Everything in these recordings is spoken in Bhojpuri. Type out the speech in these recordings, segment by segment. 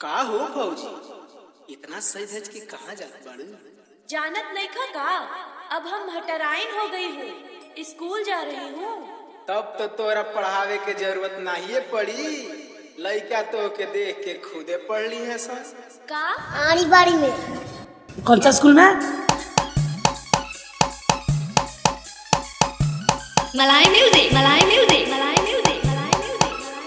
का हो भौजी, इतना सज धज के कहाँ जात बाड़ू? जानत नहीं खा का, अब हम हटराइन हो गई हूँ, स्कूल जा रही हूँ। तब तो तोरा पढ़ावे के जरूरत नहीं पड़ी, लड़का तो के देख के खुदे पढ़ ली है सब। का आड़ी बाड़ी में कौन सा स्कूल में? मलाई म्यूजिक, मलाई म्यूजिक, मलाई म्यूजिक, मलाई म्यूजिक।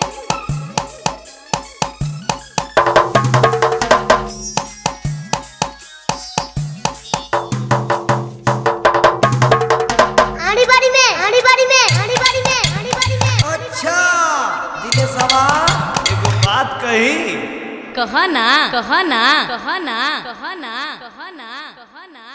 आड़ी बाड़ी में आड़ी बाड़ी में आड़ी बाड़ी में आड़ी बाड़ी में। अच्छा दिनेशवा एगो बात कही। कहा ना कहा ना कहा ना कहा ना कहा ना कहा ना।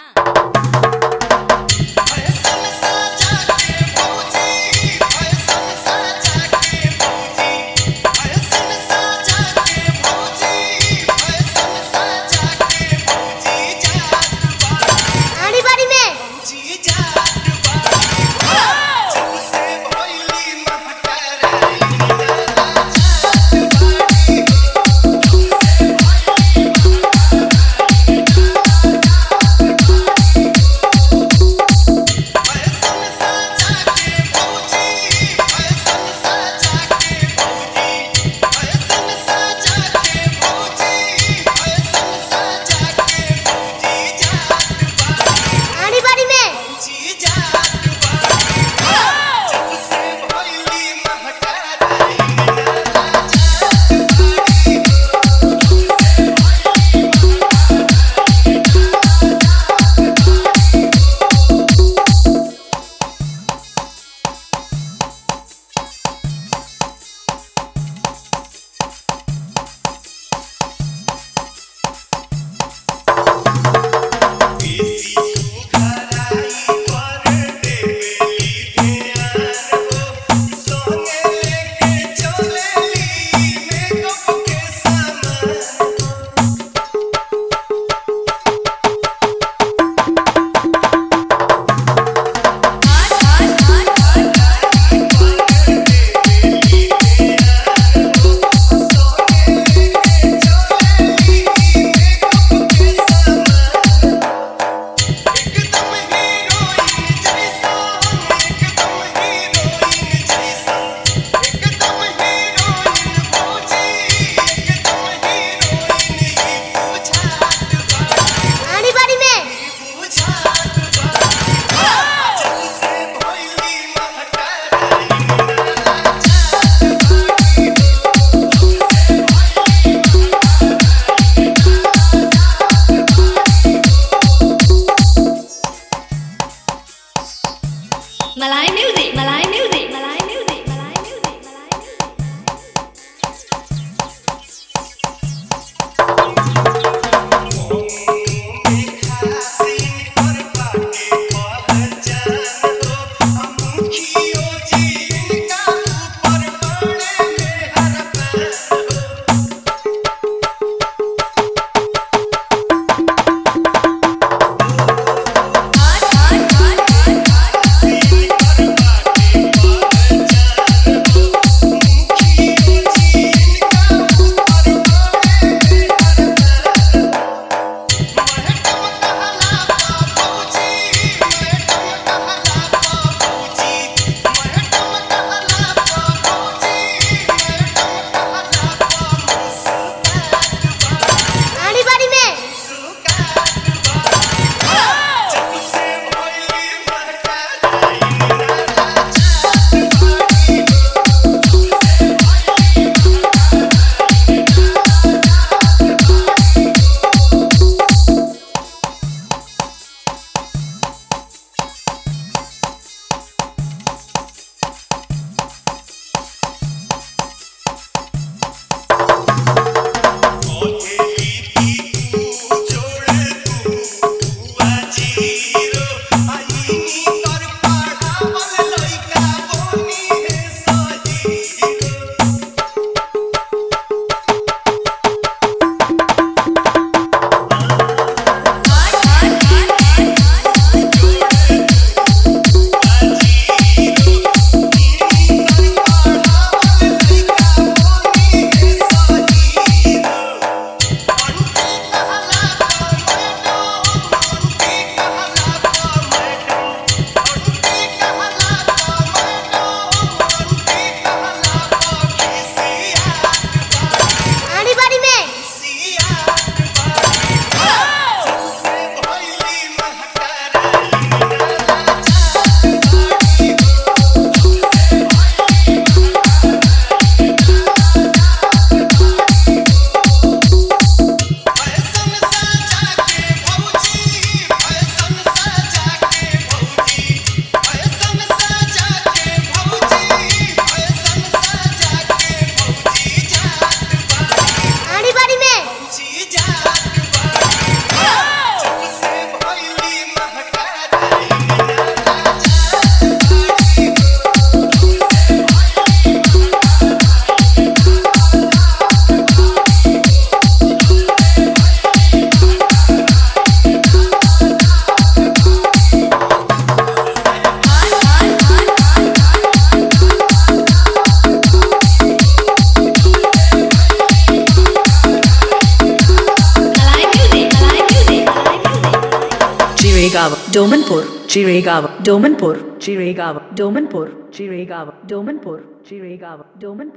Domanpur, Chiregaon, Domanpur, Chiregaon, Domanpur, Chiregaon, Domanpur, Chiregaon, Domanpur.